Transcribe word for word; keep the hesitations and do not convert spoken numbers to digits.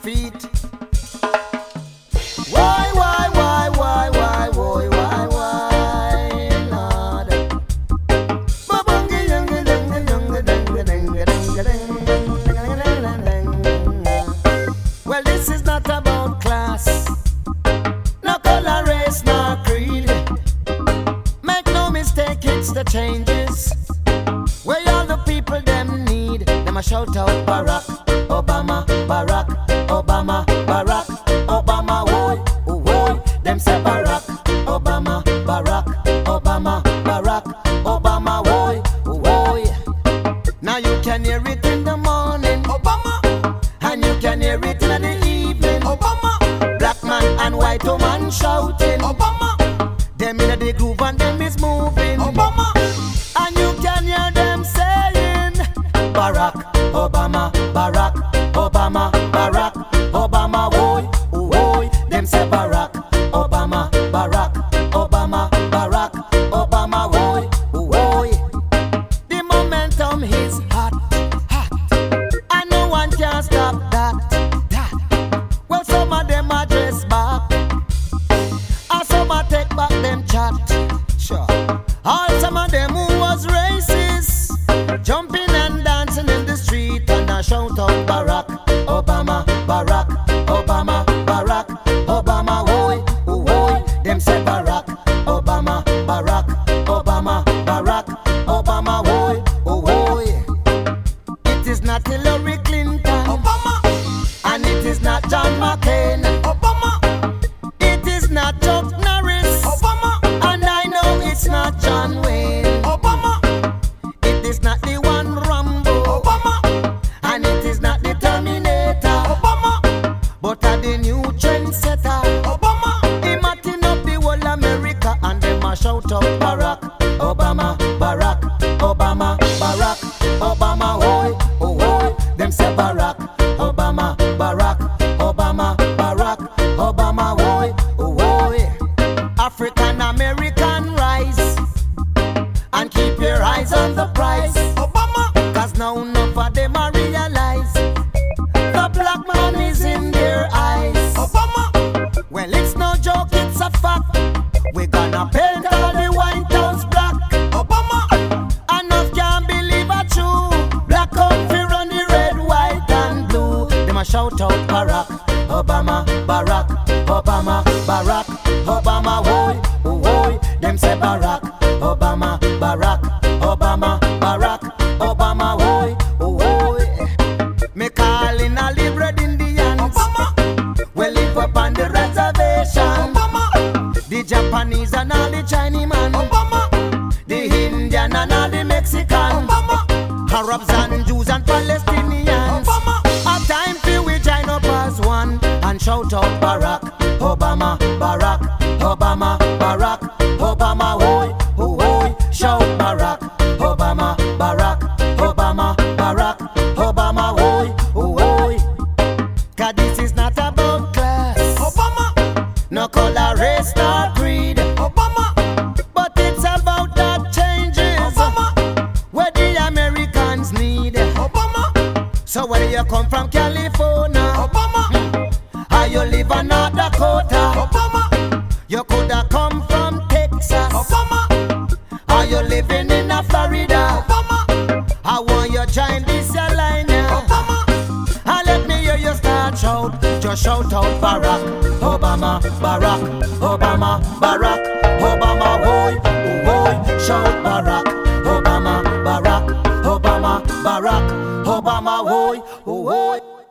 feet. Why, why, why, why, why, why, why, why, Lord? Well, this is not about class, no color, race, no creed. Make no mistake, it's the changes where all the people them need. Them a shout out Barack Obama, Barack Obama, Barack Obama, woy, oh, woy. Them say Barack Obama, Barack Obama, Barack Obama, woy, oh, woy. Now you can hear it in the morning, Obama, and you can hear it in the evening, Obama. Black man and white woman shouting, Obama. Them in the groove and them is moving, Obama. And you can hear them saying Barack Obama, Barack Obama, Barack Obama, woy, oh, woy. Them say Barack Obama, Barack Obama, Barack Obama, woy, oh, woy. The momentum is hot, hot, and no one can stop that, that. Well, some of them are dressed back, and some are take back them chat. Sure. All some of them who was racist, jumping and dancing in the street, and I shout out Barack Obama, Barack Obama, Barack Obama, woy, oh, woy. Them say Barack Obama, Barack Obama, Barack Obama, woy, oh, woy. It is not Hillary Clinton, Obama, and it is not John McCain, Obama. It is not Chuck Norris, Obama, and I know it's not John Wayne, Obama. It is not the one Rambo, Obama, and it is not the Terminator, Obama, but are the new trendsetter, Obama. He matting up the whole America, and them a shout out Barack Obama, Barack Obama, Barack Obama, woy, oh, woy. Them say Barack Obama, Barack Obama, Barack Obama, woy, oh, woy. African American rise, and keep your eyes on the prize, Obama. Cause now enough of them a realize the black man is in their eyes, Obama. Well, it's no joke, it's a fact. We're gonna paint all the White House black, Obama. Enough can't believe a true black country run the red, white and blue. Them a shout out Barack Obama, Barack Obama, Barack Obama, woy, oh, woy. Them say Barack Obama, Barack Obama, Barack Obama, woy, oh, woy. Me calling all the red Indians, Obama. We live up on the reservation, Obama. The Japanese and all the Chinese man, Obama. The Indian and all the Mexican, Obama. Arabs and Jews and Palestinians, Obama. A time for we join up as one and shout out Barack Obama, Barack Obama, Barack Obama, woy, oh, woy. Shout Barack Obama, Barack Obama, Barack Obama, woy, oh, woy. Cause this is not about class, Obama, no color, race, nor creed, Obama. But it's about that changes, Obama, where the Americans need, Obama. So whether you come from California, Obama, or you live in North Dakota, Obama, you coulda come from Texas, Obama, or you living in a Florida, Obama. I want you join this line, Obama, and let me hear you start shout. Just shout out Barack Obama, Barack Obama, Barack Obama, woy, oh, woy. Shout Barack Obama, Barack Obama, Barack Obama, woy, oh, woy.